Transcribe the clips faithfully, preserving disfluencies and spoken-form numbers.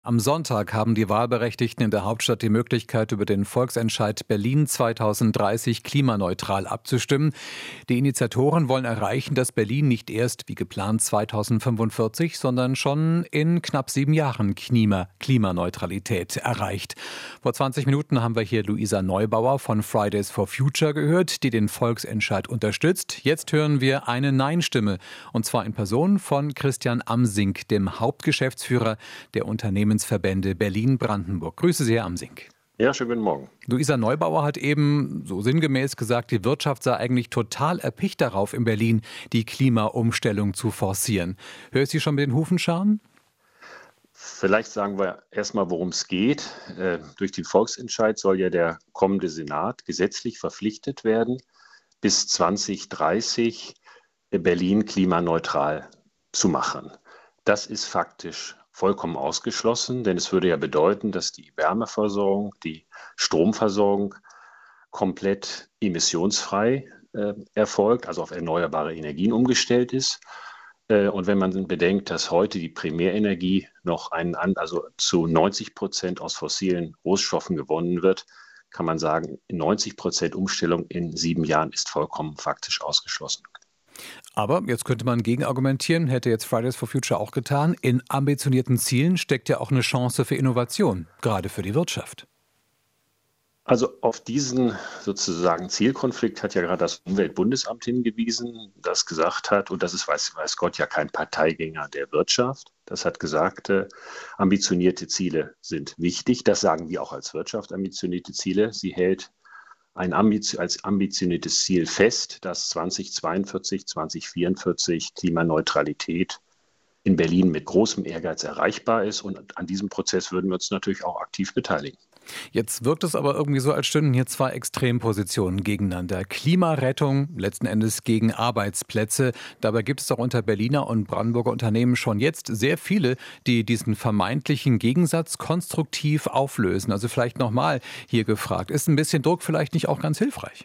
Am Sonntag haben die Wahlberechtigten in der Hauptstadt die Möglichkeit, über den Volksentscheid Berlin zweitausenddreißig klimaneutral abzustimmen. Die Initiatoren wollen erreichen, dass Berlin nicht erst, wie geplant, zweitausendfünfundvierzig, sondern schon in knapp sieben Jahren Klima Klimaneutralität erreicht. Vor zwanzig Minuten haben wir hier Luisa Neubauer von Fridays for Future gehört, die den Volksentscheid unterstützt. Jetzt hören wir eine Nein-Stimme, und zwar in Person von Christian Amsing, dem Hauptgeschäftsführer der Unternehmen Verbände Berlin-Brandenburg. Grüße Sie, Herr Amsing. Ja, schönen guten Morgen. Luisa Neubauer hat eben so sinngemäß gesagt, die Wirtschaft sei eigentlich total erpicht darauf, in Berlin die Klimaumstellung zu forcieren. Hör ich Sie schon mit den Hufen scharen? Vielleicht sagen wir erstmal, worum es geht. Äh, durch den Volksentscheid soll ja der kommende Senat gesetzlich verpflichtet werden, bis zweitausenddreißig Berlin klimaneutral zu machen. Das ist faktisch vollkommen ausgeschlossen, denn es würde ja bedeuten, dass die Wärmeversorgung, die Stromversorgung komplett emissionsfrei äh, erfolgt, also auf erneuerbare Energien umgestellt ist. Äh, und wenn man bedenkt, dass heute die Primärenergie noch einen, also zu neunzig Prozent aus fossilen Rohstoffen gewonnen wird, kann man sagen, neunzig Prozent Umstellung in sieben Jahren ist vollkommen faktisch ausgeschlossen. Aber jetzt könnte man gegenargumentieren, hätte jetzt Fridays for Future auch getan, in ambitionierten Zielen steckt ja auch eine Chance für Innovation, gerade für die Wirtschaft. Also auf diesen sozusagen Zielkonflikt hat ja gerade das Umweltbundesamt hingewiesen, das gesagt hat, und das ist, weiß, weiß Gott, ja kein Parteigänger der Wirtschaft, das hat gesagt, äh, ambitionierte Ziele sind wichtig, das sagen wir auch als Wirtschaft, ambitionierte Ziele. Sie hält ein Ambition, als ambitioniertes Ziel fest, dass zweitausendzweiundvierzig, zweitausendvierundvierzig Klimaneutralität in Berlin mit großem Ehrgeiz erreichbar ist. Und an diesem Prozess würden wir uns natürlich auch aktiv beteiligen. Jetzt wirkt es aber irgendwie so, als stünden hier zwei Extrempositionen gegeneinander. Klimarettung, letzten Endes gegen Arbeitsplätze. Dabei gibt es doch unter Berliner und Brandenburger Unternehmen schon jetzt sehr viele, die diesen vermeintlichen Gegensatz konstruktiv auflösen. Also vielleicht nochmal hier gefragt, ist ein bisschen Druck vielleicht nicht auch ganz hilfreich?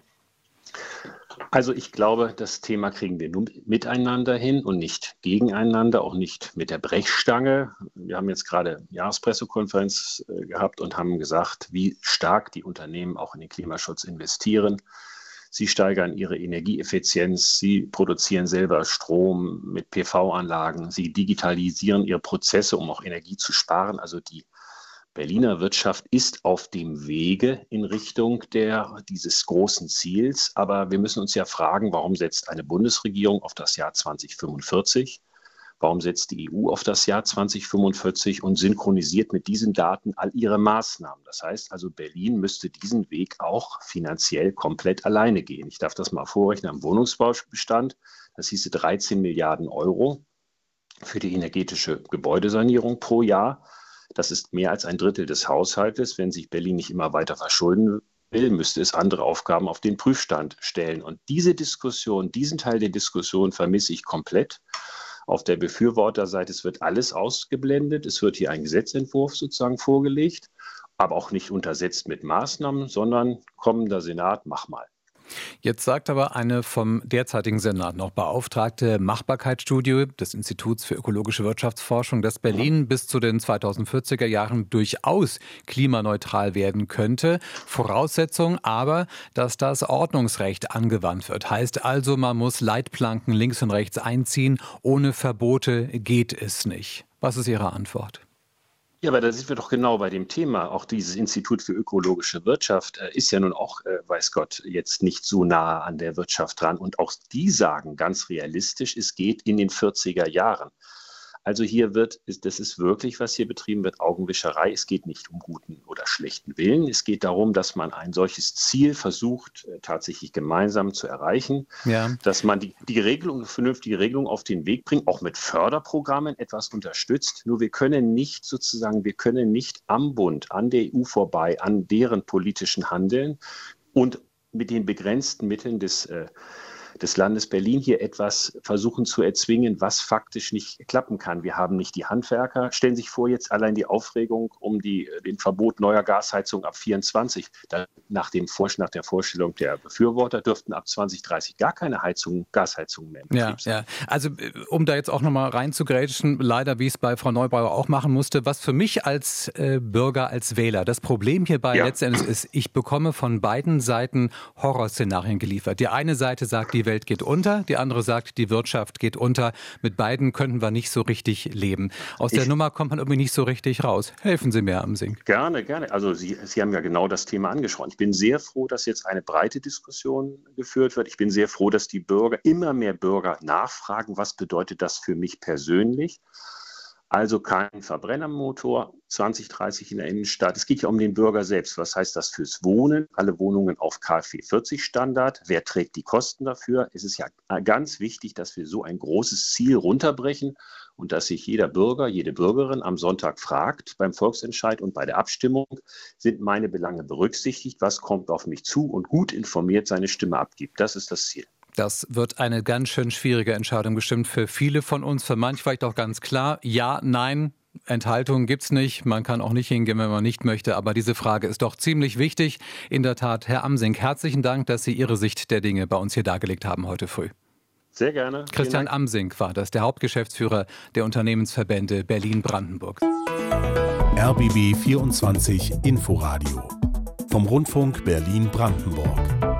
Also ich glaube, das Thema kriegen wir nur miteinander hin und nicht gegeneinander, auch nicht mit der Brechstange. Wir haben jetzt gerade Jahrespressekonferenz gehabt und haben gesagt, wie stark die Unternehmen auch in den Klimaschutz investieren. Sie steigern ihre Energieeffizienz, sie produzieren selber Strom mit P V-Anlagen, sie digitalisieren ihre Prozesse, um auch Energie zu sparen. Also die Berliner Wirtschaft ist auf dem Wege in Richtung der, dieses großen Ziels. Aber wir müssen uns ja fragen, warum setzt eine Bundesregierung auf das Jahr zweitausendfünfundvierzig? Warum setzt die E U auf das Jahr zweitausendfünfundvierzig und synchronisiert mit diesen Daten all ihre Maßnahmen? Das heißt also, Berlin müsste diesen Weg auch finanziell komplett alleine gehen. Ich darf das mal vorrechnen am Wohnungsbaubestand. Das hieße dreizehn Milliarden Euro für die energetische Gebäudesanierung pro Jahr. Das ist mehr als ein Drittel des Haushaltes. Wenn sich Berlin nicht immer weiter verschulden will, müsste es andere Aufgaben auf den Prüfstand stellen. Und diese Diskussion, diesen Teil der Diskussion vermisse ich komplett. Auf der Befürworterseite, es wird alles ausgeblendet. Es wird hier ein Gesetzentwurf sozusagen vorgelegt, aber auch nicht untersetzt mit Maßnahmen, sondern kommender Senat, mach mal. Jetzt sagt aber eine vom derzeitigen Senat noch beauftragte Machbarkeitsstudie des Instituts für ökologische Wirtschaftsforschung, dass Berlin bis zu den zweitausendvierziger Jahren durchaus klimaneutral werden könnte. Voraussetzung aber, dass das Ordnungsrecht angewandt wird. Heißt also, man muss Leitplanken links und rechts einziehen. Ohne Verbote geht es nicht. Was ist Ihre Antwort? Ja, aber da sind wir doch genau bei dem Thema. Auch dieses Institut für ökologische Wirtschaft äh, ist ja nun auch, äh, weiß Gott, jetzt nicht so nah an der Wirtschaft dran. Und auch die sagen ganz realistisch, es geht in den vierziger Jahren. Also hier wird, das ist wirklich, was hier betrieben wird, Augenwischerei. Es geht nicht um guten oder schlechten Willen. Es geht darum, dass man ein solches Ziel versucht, tatsächlich gemeinsam zu erreichen. Ja. Dass man die, die Regelung, eine vernünftige Regelung auf den Weg bringt, auch mit Förderprogrammen etwas unterstützt. Nur wir können nicht sozusagen, wir können nicht am Bund, an der E U vorbei, an deren politischen Handeln und mit den begrenzten Mitteln des äh, des Landes Berlin hier etwas versuchen zu erzwingen, was faktisch nicht klappen kann. Wir haben nicht die Handwerker. Stellen Sie sich vor, jetzt allein die Aufregung um die, den Verbot neuer Gasheizung ab vierundzwanzig. Da, nach, dem Vorschlag, nach der Vorstellung der Befürworter dürften ab zwanzig dreißig gar keine Heizung, Gasheizungen mehr in Betrieb ja, sein. Ja. Also um da jetzt auch nochmal reinzugrätschen, leider, wie ich es bei Frau Neubauer auch machen musste, was für mich als äh, Bürger, als Wähler das Problem hierbei ja. letztendlich ist, ich bekomme von beiden Seiten Horrorszenarien geliefert. Die eine Seite sagt, die Welt geht unter, die andere sagt, die Wirtschaft geht unter. Mit beiden könnten wir nicht so richtig leben. Aus der ich, Nummer kommt man irgendwie nicht so richtig raus. Helfen Sie mir, Amsing. Gerne, gerne. Also Sie, Sie haben ja genau das Thema angesprochen. Ich bin sehr froh, dass jetzt eine breite Diskussion geführt wird. Ich bin sehr froh, dass die Bürger, immer mehr Bürger nachfragen, was bedeutet das für mich persönlich? Also kein Verbrennermotor, zwanzig dreißig in der Innenstadt. Es geht ja um den Bürger selbst. Was heißt das fürs Wohnen? Alle Wohnungen auf K f vierzig Standard. Wer trägt die Kosten dafür? Es ist ja ganz wichtig, dass wir so ein großes Ziel runterbrechen und dass sich jeder Bürger, jede Bürgerin am Sonntag fragt, beim Volksentscheid und bei der Abstimmung, sind meine Belange berücksichtigt? Was kommt auf mich zu? Und gut informiert seine Stimme abgibt. Das ist das Ziel. Das wird eine ganz schön schwierige Entscheidung bestimmt für viele von uns, für manche vielleicht auch ganz klar. Ja, nein, Enthaltung gibt's nicht. Man kann auch nicht hingehen, wenn man nicht möchte. Aber diese Frage ist doch ziemlich wichtig. In der Tat, Herr Amsing, herzlichen Dank, dass Sie Ihre Sicht der Dinge bei uns hier dargelegt haben heute früh. Sehr gerne. Christian Amsing war das, der Hauptgeschäftsführer der Unternehmensverbände Berlin-Brandenburg. R B B vierundzwanzig Inforadio vom Rundfunk Berlin-Brandenburg.